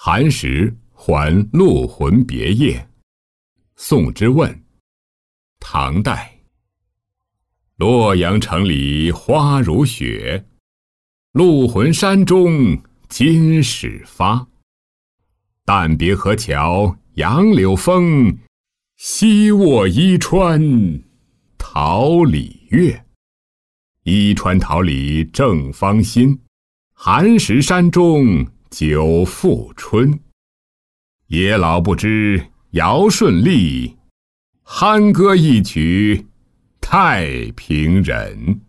寒食还鹿魂别业。宋之问。唐代。洛阳城里花如雪，鹿魂山中今始发。但别河桥杨柳风，西卧伊川桃李月。伊川桃李正芳心，寒食山中久复春。野老不知尧舜历，酣歌一曲太平人。